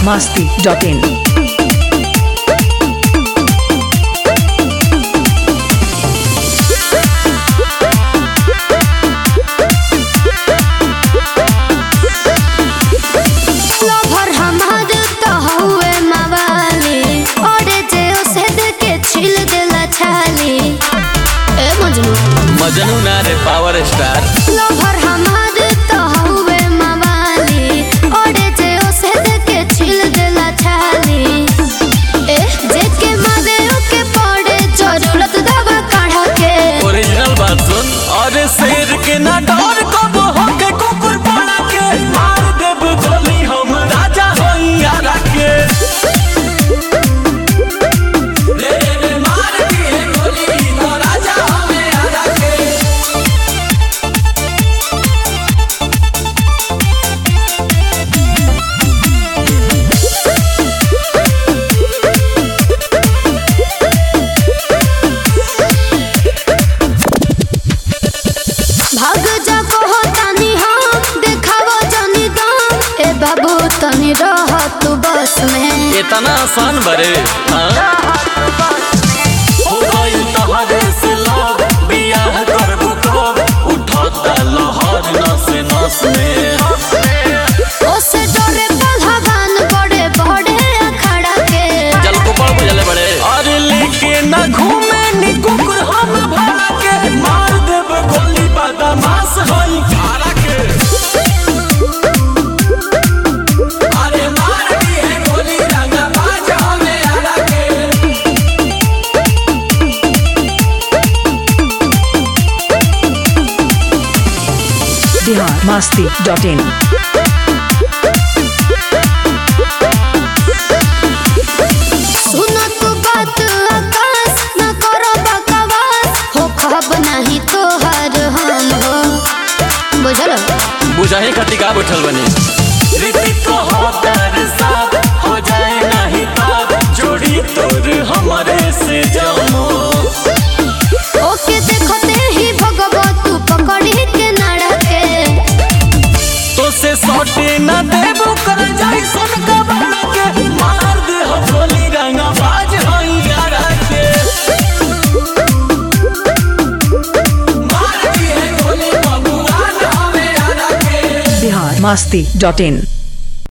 biharmasti.in मजनू ना रे power star lover हमार तो हुए मवाली ओड़े जे ओसे देके छिल देला छाली ए जेके मारे ओके पड़े जरूरत दवा काढ़ा के ओरिजिनल बात सुन और शेर के ना डर कब होके कुकुर बना के मार देब गोली हम राजा होई यारा के रे रे मार दिए गोली तो राजा हमें यारा के भाग जा कहो तानी हम देखावो जानी दाम ए बाबू तनी रह तू बस में इतना आसान बरे हाँ हो गई तोहरे से लव बियाह करबू कब उठाता लहर नस नस में ओसे डरे पहलवान बड़े बड़े अखाड़ा के जल को पड़ जले बड़े और लेके ना घूमे नी कुकुर हम भरा के मार देब गोली बदमाश होई खारा के अरे मार दिए गोली रंगा बाज हमें यारा के biharmasti.in सुनो तू बात आकाश न करो बकवास हो खब नहीं तो हर हम हो बुझल बुझाई खती का बैठल बनी रीति को होतर साथ हो जाए नहीं ताब जोड़ी तोर हमारे से जमो ओके देखते ही भगवा तू पकड़ी के नाड़ा के तो से सौटे न देबो कर जाई सुन का बना के मार दे हो गोली रंगा बाज होई यारा के मार दिए गोली बबुआ हमें यारा के biharmasti.in